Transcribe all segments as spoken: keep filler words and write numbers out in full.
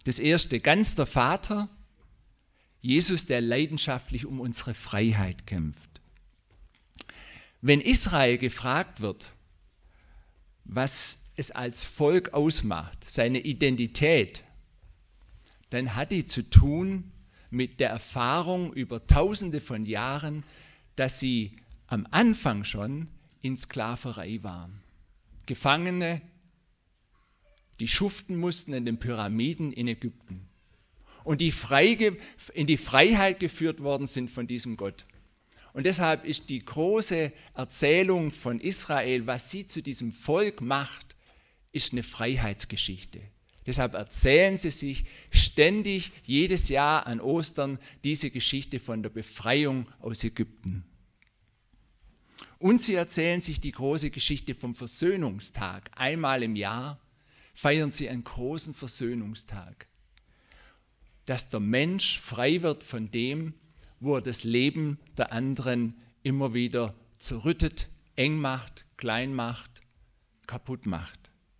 Das erste, ganz der Vater, Jesus, der leidenschaftlich um unsere Freiheit kämpft. Wenn Israel gefragt wird, was es als Volk ausmacht, seine Identität, dann hat die zu tun mit der Erfahrung über Tausende von Jahren, dass sie am Anfang schon in Sklaverei waren. Gefangene, die schuften mussten in den Pyramiden in Ägypten und die frei, in die Freiheit geführt worden sind von diesem Gott. Und deshalb ist die große Erzählung von Israel, was sie zu diesem Volk macht, ist eine Freiheitsgeschichte. Deshalb erzählen sie sich ständig jedes Jahr an Ostern diese Geschichte von der Befreiung aus Ägypten. Und sie erzählen sich die große Geschichte vom Versöhnungstag. Einmal im Jahr feiern sie einen großen Versöhnungstag, dass der Mensch frei wird von dem, wo er das Leben der anderen immer wieder zerrüttet, eng macht, klein macht, kaputt macht.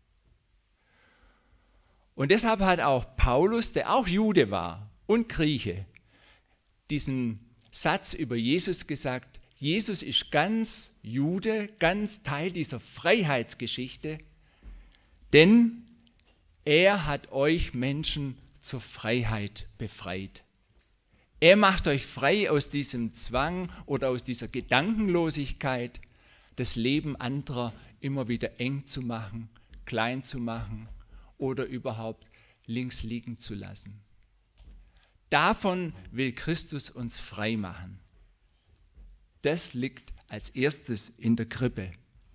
Und deshalb hat auch Paulus, der auch Jude war und Grieche, diesen Satz über Jesus gesagt: Jesus ist ganz Jude, ganz Teil dieser Freiheitsgeschichte, denn er hat euch Menschen zur Freiheit befreit. Er macht euch frei aus diesem Zwang oder aus dieser Gedankenlosigkeit, das Leben anderer immer wieder eng zu machen, klein zu machen oder überhaupt links liegen zu lassen. Davon will Christus uns frei machen. Das liegt als erstes in der Krippe.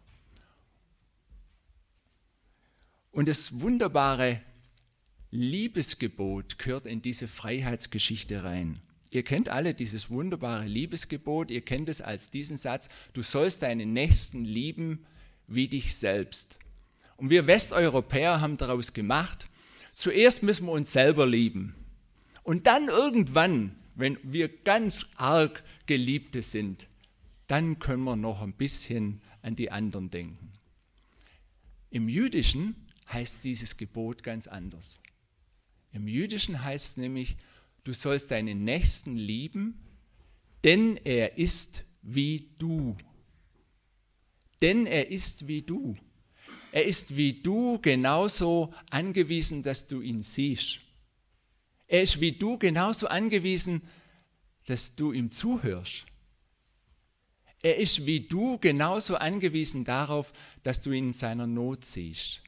Und das wunderbare Liebesgebot gehört in diese Freiheitsgeschichte rein. Ihr kennt alle dieses wunderbare Liebesgebot, ihr kennt es als diesen Satz: Du sollst deinen Nächsten lieben wie dich selbst. Und wir Westeuropäer haben daraus gemacht, zuerst müssen wir uns selber lieben. Und dann irgendwann, wenn wir ganz arg Geliebte sind, dann können wir noch ein bisschen an die anderen denken. Im Jüdischen heißt dieses Gebot ganz anders. Im Jüdischen heißt es nämlich, du sollst deinen Nächsten lieben, denn er ist wie du. Denn er ist wie du. Er ist wie du genauso angewiesen, dass du ihn siehst. Er ist wie du genauso angewiesen, dass du ihm zuhörst. Er ist wie du genauso angewiesen darauf, dass du ihn in seiner Not siehst.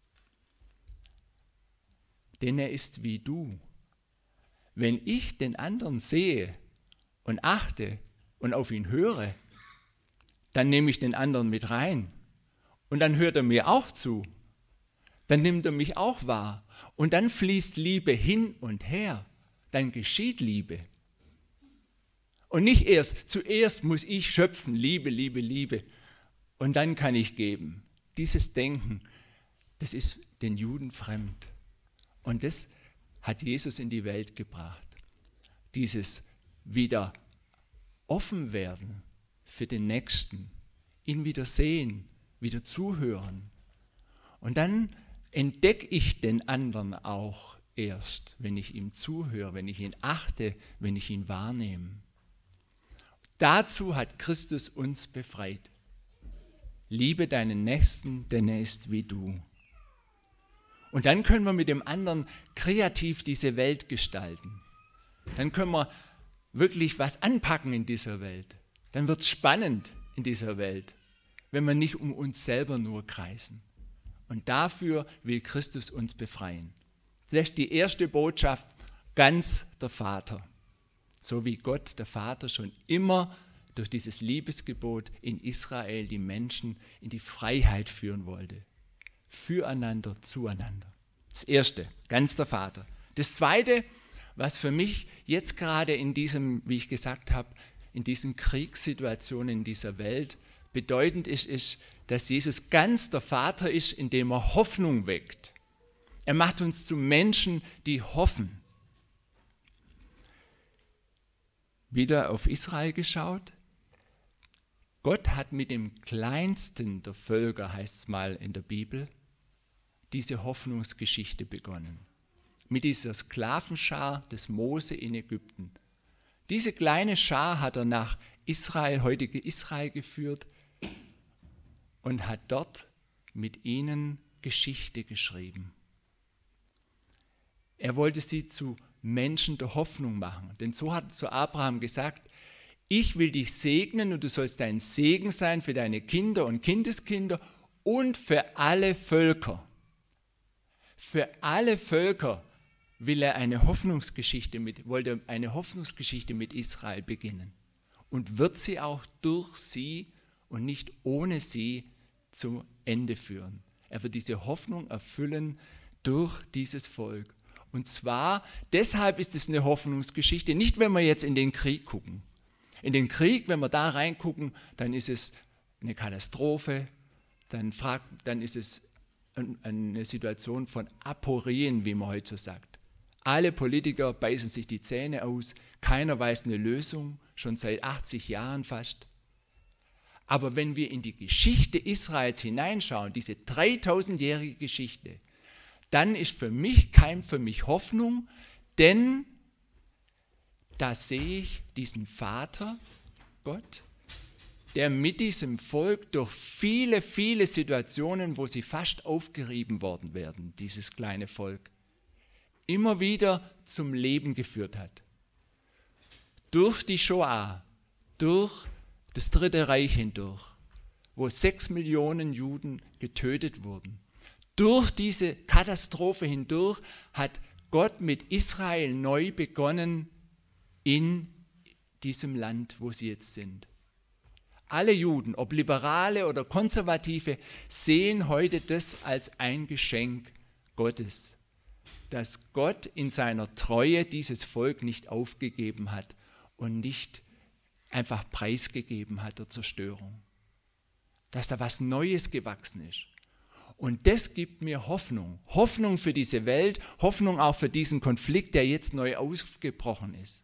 Denn er ist wie du. Wenn ich den anderen sehe und achte und auf ihn höre, dann nehme ich den anderen mit rein. Und dann hört er mir auch zu. Dann nimmt er mich auch wahr. Und dann fließt Liebe hin und her. Dann geschieht Liebe. Und nicht erst, zuerst muss ich schöpfen, Liebe, Liebe, Liebe. Und dann kann ich geben. Dieses Denken, das ist den Juden fremd. Und das hat Jesus in die Welt gebracht. Dieses wieder offen werden für den Nächsten, ihn wieder sehen, wieder zuhören. Und dann entdecke ich den anderen auch erst, wenn ich ihm zuhöre, wenn ich ihn achte, wenn ich ihn wahrnehme. Dazu hat Christus uns befreit. Liebe deinen Nächsten, denn er ist wie du. Und dann können wir mit dem anderen kreativ diese Welt gestalten. Dann können wir wirklich was anpacken in dieser Welt. Dann wird es spannend in dieser Welt, wenn wir nicht um uns selber nur kreisen. Und dafür will Christus uns befreien. Das ist die erste Botschaft, ganz der Vater. So wie Gott, der Vater, schon immer durch dieses Liebesgebot in Israel die Menschen in die Freiheit führen wollte. Füreinander, zueinander. Das erste, ganz der Vater. Das zweite, was für mich jetzt gerade in diesem, wie ich gesagt habe, in diesen Kriegssituationen in dieser Welt bedeutend ist, ist, dass Jesus ganz der Vater ist, indem er Hoffnung weckt. Er macht uns zu Menschen, die hoffen. Wieder auf Israel geschaut. Gott hat mit dem kleinsten der Völker, heißt es mal in der Bibel, diese Hoffnungsgeschichte begonnen. mit dieser Sklavenschar des Mose in Ägypten. Diese kleine Schar hat er nach Israel, heutige Israel geführt und hat dort mit ihnen Geschichte geschrieben. Er wollte sie zu Menschen der Hoffnung machen, denn so hat er zu Abraham gesagt: Ich will dich segnen und du sollst ein Segen sein für deine Kinder und Kindeskinder und für alle Völker. Für alle Völker will er eine Hoffnungsgeschichte mit, wollte eine Hoffnungsgeschichte mit Israel beginnen und wird sie auch durch sie und nicht ohne sie zu Ende führen. Er wird diese Hoffnung erfüllen durch dieses Volk. Und zwar, deshalb ist es eine Hoffnungsgeschichte, nicht wenn wir jetzt in den Krieg gucken. In den Krieg, wenn wir da reingucken, dann ist es eine Katastrophe, dann, fragt, dann ist es eine Situation von Aporien, wie man heute so sagt. Alle Politiker beißen sich die Zähne aus, keiner weiß eine Lösung, schon seit achtzig Jahren fast. Aber wenn wir in die Geschichte Israels hineinschauen, diese dreitausendjährige Geschichte, dann ist für mich kein für mich Hoffnung, denn da sehe ich diesen Vater, Gott, der mit diesem Volk durch viele, viele Situationen, wo sie fast aufgerieben worden werden, dieses kleine Volk, immer wieder zum Leben geführt hat. Durch die Shoah, durch das Dritte Reich hindurch, wo sechs Millionen Juden getötet wurden. Durch diese Katastrophe hindurch hat Gott mit Israel neu begonnen in diesem Land, wo sie jetzt sind. Alle Juden, ob Liberale oder Konservative, sehen heute das als ein Geschenk Gottes, dass Gott in seiner Treue dieses Volk nicht aufgegeben hat und nicht einfach preisgegeben hat der Zerstörung. Dass da was Neues gewachsen ist. Und das gibt mir Hoffnung. Hoffnung für diese Welt, Hoffnung auch für diesen Konflikt, der jetzt neu ausgebrochen ist.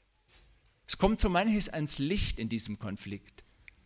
Es kommt so manches ans Licht in diesem Konflikt.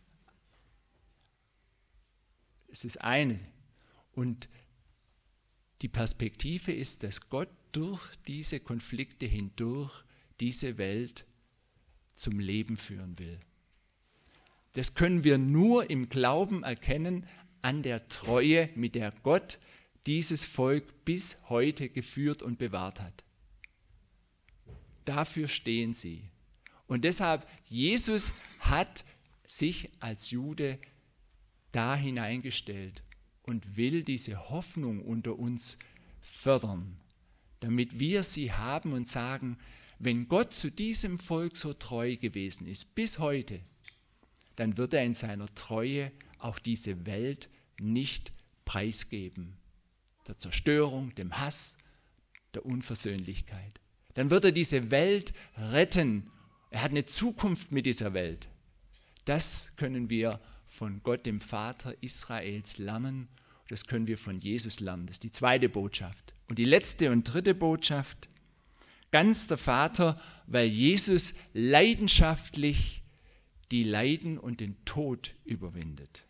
Es ist eine. Und die Perspektive ist, dass Gott durch diese Konflikte hindurch diese Welt zum Leben führen will. Das können wir nur im Glauben erkennen an der Treue, mit der Gott dieses Volk bis heute geführt und bewahrt hat. Dafür stehen sie. Und deshalb, Jesus hat sich als Jude da hineingestellt und will diese Hoffnung unter uns fördern, damit wir sie haben und sagen, wenn Gott zu diesem Volk so treu gewesen ist, bis heute, dann wird er in seiner Treue auch diese Welt nicht preisgeben. Der Zerstörung, dem Hass, der Unversöhnlichkeit. Dann wird er diese Welt retten. Er hat eine Zukunft mit dieser Welt. Das können wir von Gott, dem Vater Israels, lernen. Das können wir von Jesus lernen. Das ist die zweite Botschaft. Und die letzte und dritte Botschaft, ganz der Vater, weil Jesus leidenschaftlich die Leiden und den Tod überwindet.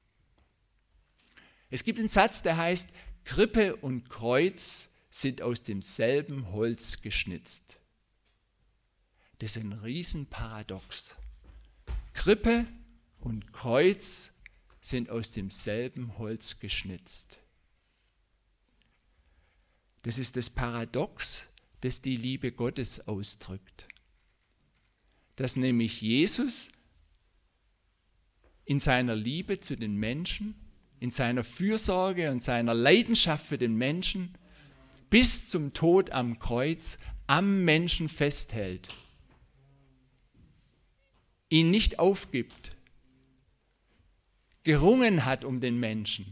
Es gibt einen Satz, der heißt, Krippe und Kreuz sind aus demselben Holz geschnitzt. Das ist ein Riesenparadox. Krippe und Kreuz sind aus demselben Holz geschnitzt. Das ist das Paradox, das die Liebe Gottes ausdrückt. Dass nämlich Jesus in seiner Liebe zu den Menschen, in seiner Fürsorge und seiner Leidenschaft für den Menschen bis zum Tod am Kreuz am Menschen festhält, ihn nicht aufgibt, gerungen hat um den Menschen.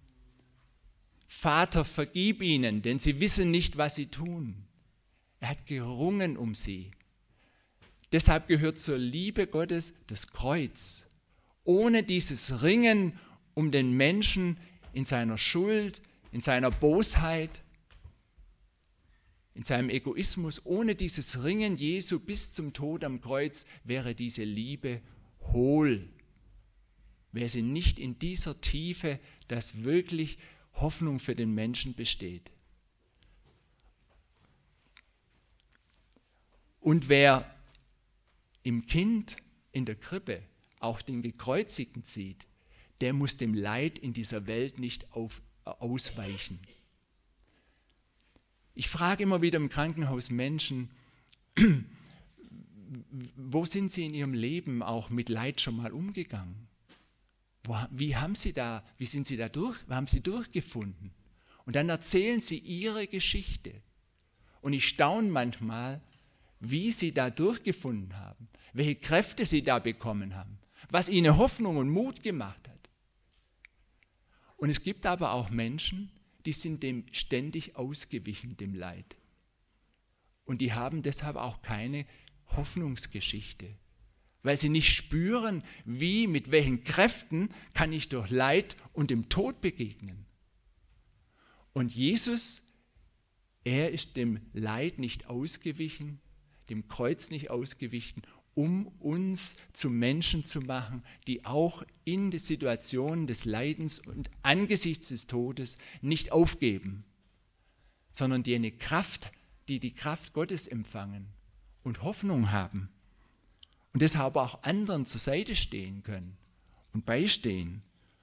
Vater, vergib ihnen, denn sie wissen nicht, was sie tun. Er hat gerungen um sie. Deshalb gehört zur Liebe Gottes das Kreuz. Ohne dieses Ringen um den Menschen in seiner Schuld, in seiner Bosheit, in seinem Egoismus, ohne dieses Ringen Jesu bis zum Tod am Kreuz wäre diese Liebe hohl. Wäre sie nicht in dieser Tiefe, dass wirklich Hoffnung für den Menschen besteht. Und wer im Kind in der Krippe auch den Gekreuzigten sieht, der muss dem Leid in dieser Welt nicht auf, äh, ausweichen. Ich frage immer wieder im Krankenhaus Menschen, wo sind sie in ihrem Leben auch mit Leid schon mal umgegangen? Wo, wie haben sie da, wie sind sie da durch, haben sie durchgefunden? Und dann erzählen sie ihre Geschichte. Und ich staune manchmal, wie sie da durchgefunden haben, welche Kräfte sie da bekommen haben, was ihnen Hoffnung und Mut gemacht hat. Und es gibt aber auch Menschen, die sind dem ständig ausgewichen, dem Leid. Und die haben deshalb auch keine Hoffnungsgeschichte, weil sie nicht spüren, wie, mit welchen Kräften kann ich durch Leid und dem Tod begegnen. Und Jesus, er ist dem Leid nicht ausgewichen, dem Kreuz nicht ausgewichen, um uns zu Menschen zu machen, die auch in der Situation des Leidens und angesichts des Todes nicht aufgeben, sondern die eine Kraft, die die Kraft Gottes empfangen und Hoffnung haben und deshalb auch anderen zur Seite stehen können und beistehen.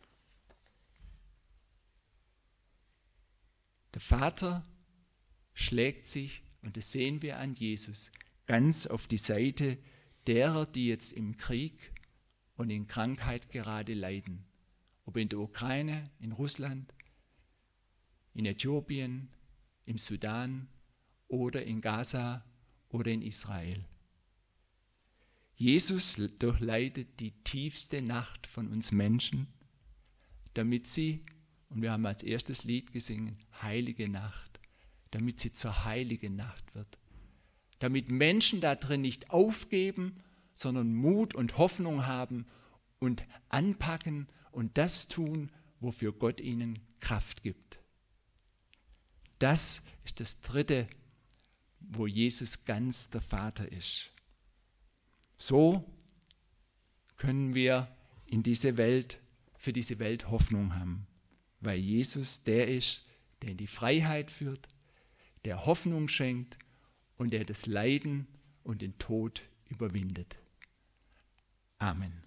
Der Vater schlägt sich, und das sehen wir an Jesus, ganz auf die Seite derer, die jetzt im Krieg und in Krankheit gerade leiden. Ob in der Ukraine, in Russland, in Äthiopien, im Sudan oder in Gaza oder in Israel. Jesus durchleidet die tiefste Nacht von uns Menschen, damit sie, und wir haben als erstes Lied gesungen, Heilige Nacht, damit sie zur heiligen Nacht wird. Damit Menschen da drin nicht aufgeben, sondern Mut und Hoffnung haben und anpacken und das tun, wofür Gott ihnen Kraft gibt. Das ist das Dritte, wo Jesus ganz der Vater ist. So können wir in diese Welt, für diese Welt Hoffnung haben, weil Jesus der ist, der in die Freiheit führt, der Hoffnung schenkt und der das Leiden und den Tod überwindet. Amen.